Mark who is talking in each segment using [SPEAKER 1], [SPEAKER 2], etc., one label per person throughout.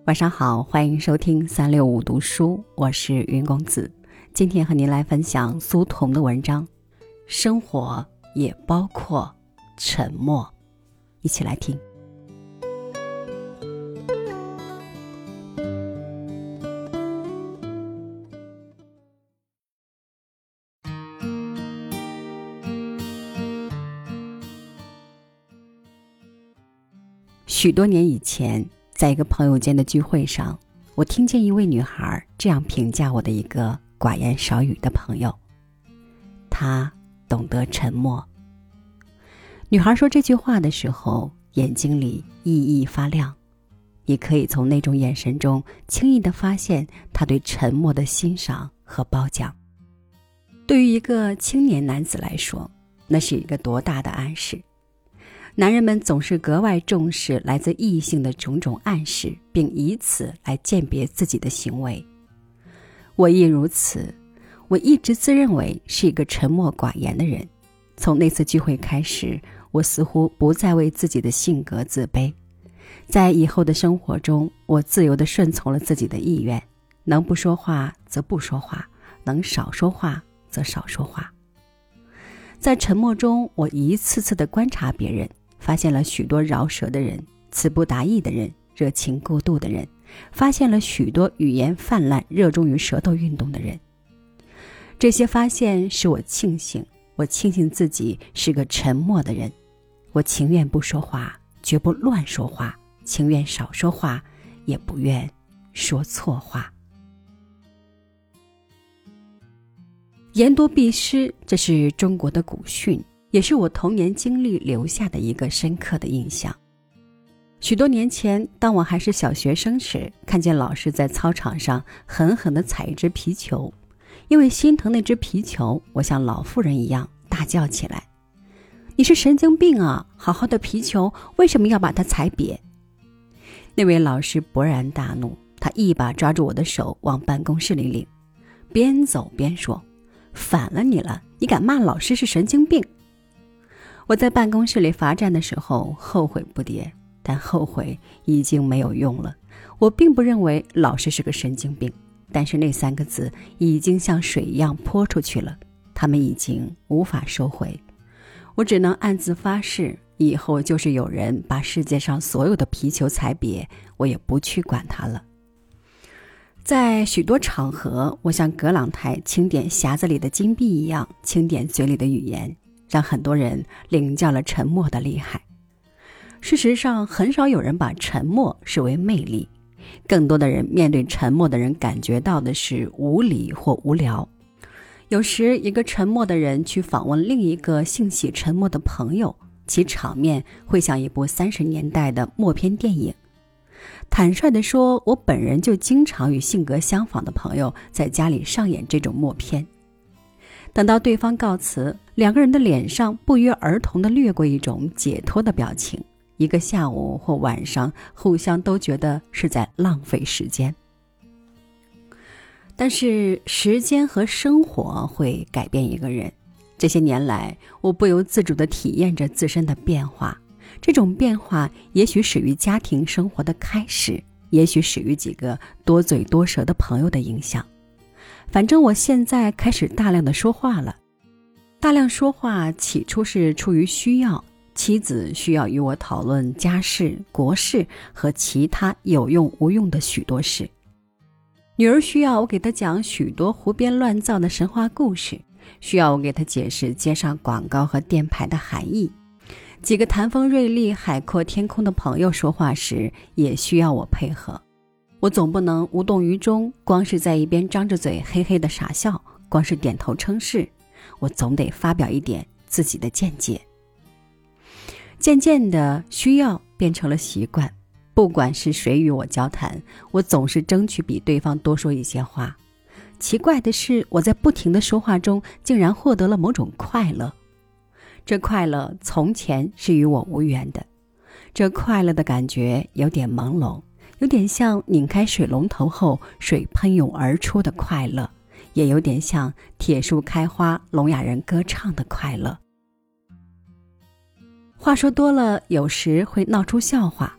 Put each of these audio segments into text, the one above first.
[SPEAKER 1] 晚上好，欢迎收听365读书，我是云公子。今天和您来分享苏童的文章，生活也包括沉默，一起来听。许多年以前，在一个朋友间的聚会上，我听见一位女孩这样评价我的一个寡言少语的朋友：她懂得沉默。女孩说这句话的时候，眼睛里熠熠发亮，你可以从那种眼神中轻易地发现她对沉默的欣赏和褒奖。对于一个青年男子来说，那是一个多大的暗示。男人们总是格外重视来自异性的种种暗示，并以此来鉴别自己的行为。我亦如此，我一直自认为是一个沉默寡言的人。从那次聚会开始，我似乎不再为自己的性格自卑。在以后的生活中，我自由地顺从了自己的意愿，能不说话则不说话，能少说话则少说话。在沉默中，我一次次地观察别人，发现了许多饶舌的人，词不达意的人，热情过度的人，发现了许多语言泛滥、热衷于舌头运动的人。这些发现使我庆幸，我庆幸自己是个沉默的人。我情愿不说话，绝不乱说话，情愿少说话，也不愿说错话。言多必失，这是中国的古训，也是我童年经历留下的一个深刻的印象。许多年前，当我还是小学生时，看见老师在操场上狠狠地踩一只皮球，因为心疼那只皮球，我像老妇人一样大叫起来：你是神经病啊，好好的皮球为什么要把它踩瘪？那位老师勃然大怒，他一把抓住我的手往办公室里领，边走边说：反了你了，你敢骂老师是神经病？我在办公室里罚站的时候后悔不迭，但后悔已经没有用了。我并不认为老师是个神经病，但是那3个字已经像水一样泼出去了，他们已经无法收回。我只能暗自发誓，以后就是有人把世界上所有的皮球踩瘪，我也不去管它了。在许多场合，我像葛朗台清点匣子里的金币一样清点嘴里的语言，让很多人领教了沉默的厉害。事实上，很少有人把沉默视为魅力，更多的人面对沉默的人感觉到的是无理或无聊。有时一个沉默的人去访问另一个性喜沉默的朋友，其场面会像一部30年代的默片电影。坦率地说，我本人就经常与性格相仿的朋友在家里上演这种默片。等到对方告辞，2个人的脸上不约而同地掠过一种解脱的表情，一个下午或晚上互相都觉得是在浪费时间。但是时间和生活会改变一个人，这些年来，我不由自主地体验着自身的变化。这种变化也许始于家庭生活的开始，也许始于几个多嘴多舌的朋友的影响。反正我现在开始大量的说话了。大量说话起初是出于需要，妻子需要与我讨论家事、国事和其他有用无用的许多事。女儿需要我给她讲许多胡编乱造的神话故事，需要我给她解释街上广告和店牌的含义。几个谈风锐利、海阔天空的朋友说话时，也需要我配合。我总不能无动于衷，光是在一边张着嘴嘿嘿的傻笑，光是点头称是。我总得发表一点自己的见解。渐渐的，需要变成了习惯。不管是谁与我交谈，我总是争取比对方多说一些话。奇怪的是，我在不停的说话中，竟然获得了某种快乐。这快乐从前是与我无缘的，这快乐的感觉有点朦胧，有点像拧开水龙头后水喷涌而出的快乐，也有点像铁树开花聋哑人歌唱的快乐。话说多了，有时会闹出笑话，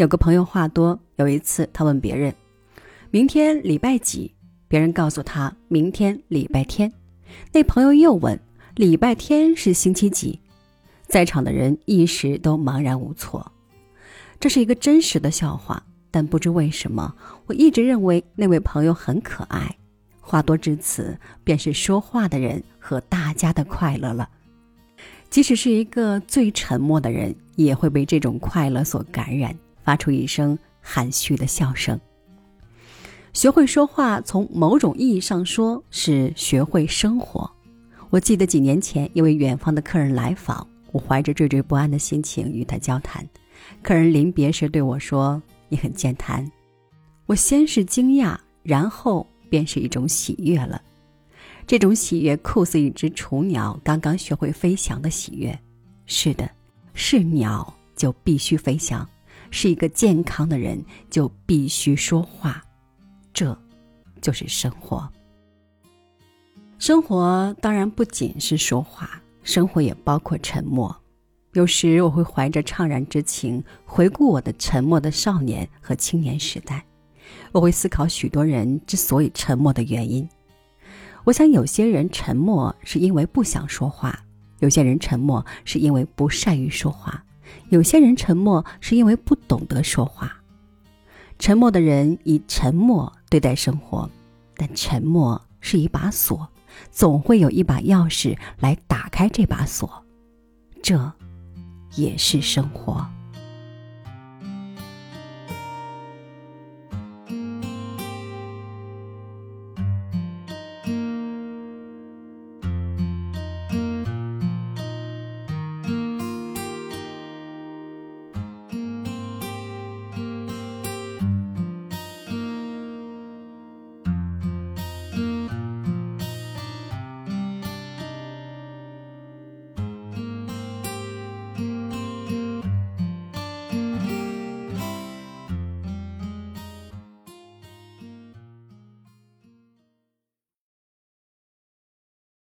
[SPEAKER 1] 有个朋友话多，有一次他问别人明天礼拜几，别人告诉他明天礼拜天，那朋友又问礼拜天是星期几，在场的人一时都茫然无措。这是一个真实的笑话，但不知为什么我一直认为那位朋友很可爱，话多至此便是说话的人和大家的快乐了。即使是一个最沉默的人，也会被这种快乐所感染，发出一声含蓄的笑声。学会说话，从某种意义上说是学会生活。我记得几年前一位远方的客人来访，我怀着惴惴不安的心情与他交谈。客人临别时对我说，你很健谈。我先是惊讶，然后便是一种喜悦了。这种喜悦酷似一只雏鸟刚刚学会飞翔的喜悦。是的，是鸟就必须飞翔，是一个健康的人就必须说话，这就是生活。生活当然不仅是说话，生活也包括沉默。有时我会怀着怅然之情回顾我的沉默的少年和青年时代，我会思考许多人之所以沉默的原因。我想有些人沉默是因为不想说话，有些人沉默是因为不善于说话，有些人沉默是因为不懂得说话。沉默的人以沉默对待生活，但沉默是一把锁，总会有一把钥匙来打开这把锁，这也是生活。